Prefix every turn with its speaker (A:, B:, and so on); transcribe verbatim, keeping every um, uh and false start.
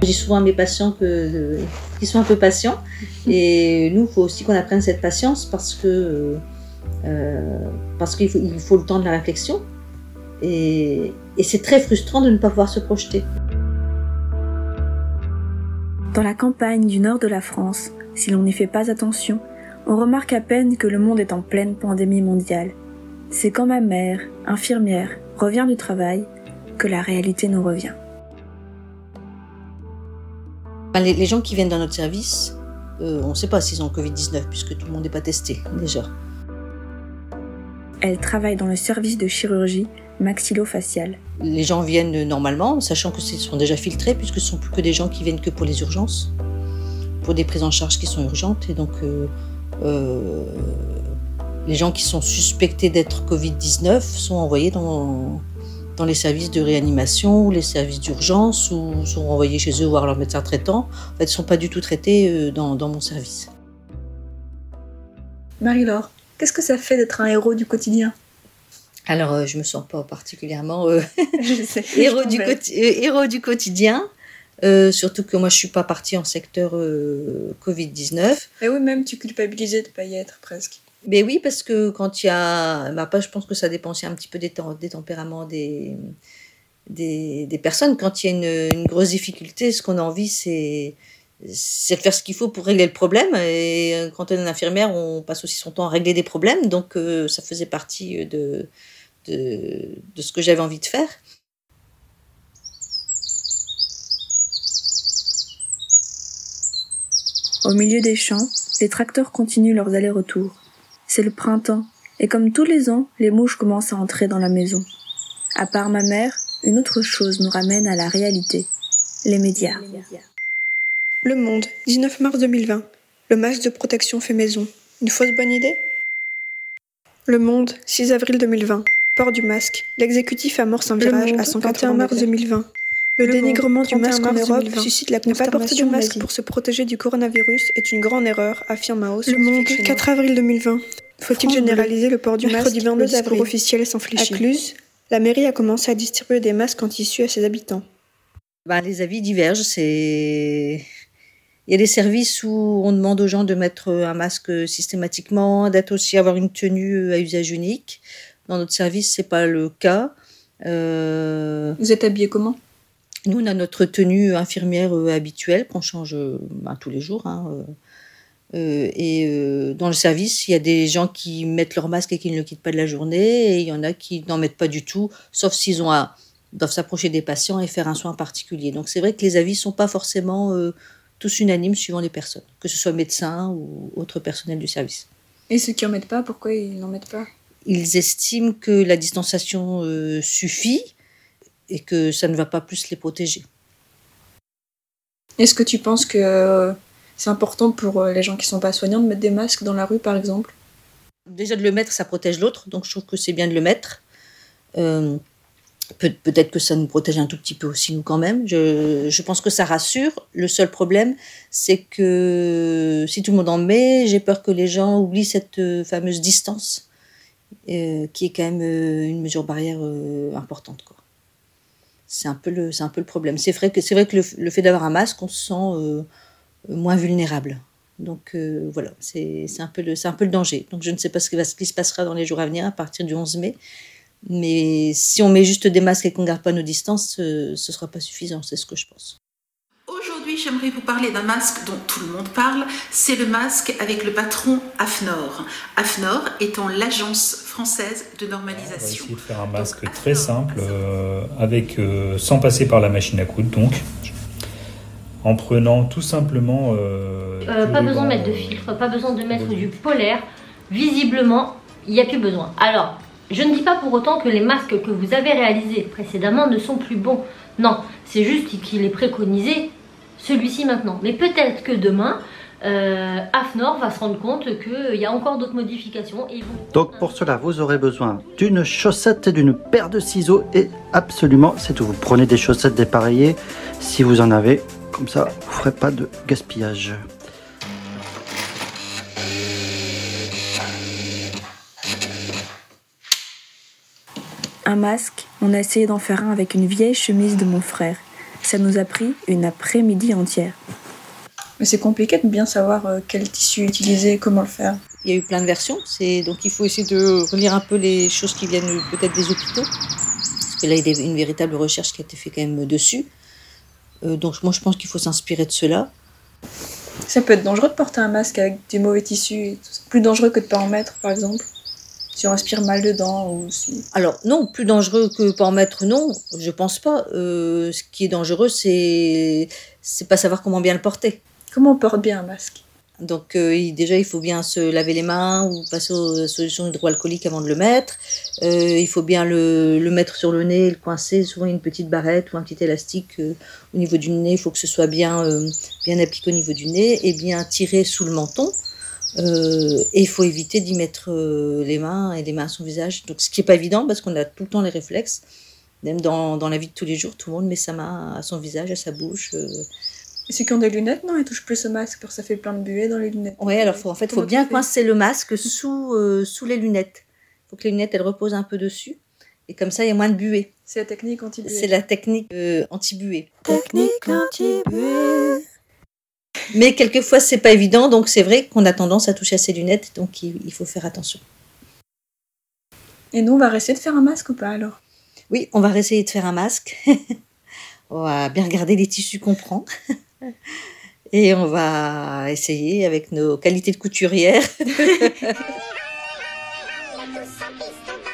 A: Je dis souvent à mes patients que, euh, qu'ils sont un peu patients. Et nous, il faut aussi qu'on apprenne cette patience parce que euh, parce qu'il faut, il faut le temps de la réflexion. Et, et c'est très frustrant de ne pas pouvoir se projeter.
B: Dans la campagne du nord de la France, si l'on n'y fait pas attention, on remarque à peine que le monde est en pleine pandémie mondiale. C'est quand ma mère, infirmière, revient du travail, que la réalité nous revient.
A: Les, les gens qui viennent dans notre service, euh, on ne sait pas s'ils ont le covid dix-neuf puisque tout le monde n'est pas testé déjà.
B: Elle travaille dans le service de chirurgie maxillo-faciale.
A: Les gens viennent normalement, sachant que ce sont déjà filtrés puisque ce ne sont plus que des gens qui viennent que pour les urgences, pour des prises en charge qui sont urgentes. Et donc, euh, euh, les gens qui sont suspectés d'être covid dix-neuf sont envoyés dans... dans les services de réanimation ou les services d'urgence ou sont renvoyés chez eux voir leur médecin traitant. En fait, ils ne sont pas du tout traités dans, dans mon service.
B: Marie-Laure, qu'est-ce que ça fait d'être un héros du quotidien ?
A: Alors, euh, je ne me sens pas particulièrement euh,
B: je sais,
A: héros,
B: je
A: du quoti- euh, héros du quotidien. Euh, surtout que moi, je ne suis pas partie en secteur euh, covid dix-neuf.
B: Et oui, même tu culpabilisais de ne pas y être presque.
A: Mais oui, parce que quand il y a... Bah, je pense que ça dépend aussi un petit peu des, temps, des tempéraments des, des, des personnes. Quand il y a une, une grosse difficulté, ce qu'on a envie, c'est, c'est de faire ce qu'il faut pour régler le problème. Et quand on est infirmière, on passe aussi son temps à régler des problèmes. Donc, euh, ça faisait partie de, de, de ce que j'avais envie de faire.
B: Au milieu des champs, les tracteurs continuent leurs allers-retours. C'est le printemps, et comme tous les ans, les mouches commencent à entrer dans la maison. À part ma mère, une autre chose nous ramène à la réalité. Les médias.
C: Le Monde, dix-neuf mars deux mille vingt. Le masque de protection fait maison. Une fausse bonne idée ? Le Monde, six avril deux mille vingt. Port du masque. L'exécutif amorce un virage à cent quatre-vingts mars deux mille vingt. Le, le dénigrement monde, du masque en Europe suscite la consternation. Ne pas porter de masque pour se protéger du coronavirus est une grande erreur, affirme House. Le Monde, quatre avril deux mille vingt. Faut-il France généraliser Bleu. Le port du masque ? Le discours officiel sans fléchir. À Cluse, la mairie a commencé à distribuer des masques en tissu à ses habitants.
A: Ben, les avis divergent. C'est... Il y a des services où on demande aux gens de mettre un masque systématiquement, d'être aussi avoir une tenue à usage unique. Dans notre service, c'est pas le cas. Euh...
B: Vous êtes habillés comment ?
A: Nous, on a notre tenue infirmière euh, habituelle qu'on change euh, ben, tous les jours. Hein, euh, euh, et euh, dans le service, il y a des gens qui mettent leur masque et qui ne le quittent pas de la journée. Et il y en a qui n'en mettent pas du tout, sauf s'ils ont à, doivent s'approcher des patients et faire un soin particulier. Donc c'est vrai que les avis ne sont pas forcément euh, tous unanimes suivant les personnes, que ce soit médecins ou autres personnels du service.
B: Et ceux qui n'en mettent pas, pourquoi ils n'en mettent pas ?
A: Ils estiment que la distanciation euh, suffit et que ça ne va pas plus les protéger.
B: Est-ce que tu penses que euh, c'est important pour euh, les gens qui ne sont pas soignants de mettre des masques dans la rue, par exemple ?
A: Déjà de le mettre, ça protège l'autre, donc je trouve que c'est bien de le mettre. Euh, peut- peut-être que ça nous protège un tout petit peu aussi, nous, quand même. Je, je pense que ça rassure. Le seul problème, c'est que si tout le monde en met, j'ai peur que les gens oublient cette euh, fameuse distance, euh, qui est quand même euh, une mesure barrière euh, importante, quoi. C'est un peu le, c'est un peu le problème. C'est vrai que, c'est vrai que le, le fait d'avoir un masque, on se sent euh, moins vulnérable. Donc euh, voilà, c'est, c'est, un peu le, c'est un peu le danger. Donc je ne sais pas ce qui, va, ce qui se passera dans les jours à venir à partir du onze mai. Mais si on met juste des masques et qu'on ne garde pas nos distances, euh, ce ne sera pas suffisant, c'est ce que je pense.
D: Aujourd'hui, j'aimerais vous parler d'un masque dont tout le monde parle. C'est le masque avec le patron AFNOR. AFNOR étant l'agence française de normalisation.
E: On va essayer de faire un masque très simple, euh, avec, euh, sans passer par la machine à coudre, donc en prenant tout simplement... Euh,
F: euh, pas besoin de mettre de filtre, pas besoin de mettre du polaire. Visiblement, il n'y a plus besoin. Alors, je ne dis pas pour autant que les masques que vous avez réalisés précédemment ne sont plus bons. Non, c'est juste qu'il est préconisé celui-ci maintenant. Mais peut-être que demain, euh, AFNOR va se rendre compte qu'il y a encore d'autres modifications. Et vont...
G: Donc pour cela, vous aurez besoin d'une chaussette et d'une paire de ciseaux. Et absolument, c'est tout. Vous prenez des chaussettes dépareillées, si vous en avez. Comme ça, vous ne ferez pas de gaspillage.
B: Un masque, on a essayé d'en faire un avec une vieille chemise de mon frère. Ça nous a pris une après-midi entière.
C: Mais c'est compliqué de bien savoir euh, quel tissu utiliser, comment le faire.
A: Il y a eu plein de versions, c'est, donc il faut essayer de relire un peu les choses qui viennent peut-être des hôpitaux. Parce que là, il y a une véritable recherche qui a été faite quand même dessus. Euh, donc moi, je pense qu'il faut s'inspirer de cela.
C: Ça peut être dangereux de porter un masque avec des mauvais tissus. C'est plus dangereux que de ne pas en mettre, par exemple. Si on respire mal dedans ou si...
A: Alors non, plus dangereux que pas en mettre, non, je pense pas. Euh, ce qui est dangereux, c'est c'est pas savoir comment bien le porter.
C: Comment on porte bien un masque?
A: Donc euh, il, déjà, il faut bien se laver les mains ou passer aux solutions hydroalcooliques avant de le mettre. Euh, il faut bien le, le mettre sur le nez, le coincer. Souvent, il y a une petite barrette ou un petit élastique euh, au niveau du nez. Il faut que ce soit bien, euh, bien appliqué au niveau du nez et bien tiré sous le menton. Euh, et il faut éviter d'y mettre euh, les mains et les mains à son visage. Donc, ce qui n'est pas évident parce qu'on a tout le temps les réflexes. Même dans, dans la vie de tous les jours, tout le monde met sa main à son visage, à sa bouche. Euh.
C: Et ceux qui ont des lunettes, non, ils touchent plus au masque parce que ça fait plein de buées dans les lunettes.
A: Oui, alors faut, en fait, il faut bien coincer le masque sous, euh, sous les lunettes. Il faut que les lunettes, elles reposent un peu dessus. Et comme ça, il y a moins de buée.
C: C'est la technique anti-buée.
A: C'est la technique euh, anti-buée. Technique anti-buée. Mais quelquefois, c'est pas évident, donc c'est vrai qu'on a tendance à toucher à ses lunettes, donc il, il faut faire attention.
C: Et nous, on va essayer de faire un masque ou pas alors?
A: Oui, on va essayer de faire un masque. On va bien regarder les tissus qu'on prend. Et on va essayer avec nos qualités de couturière.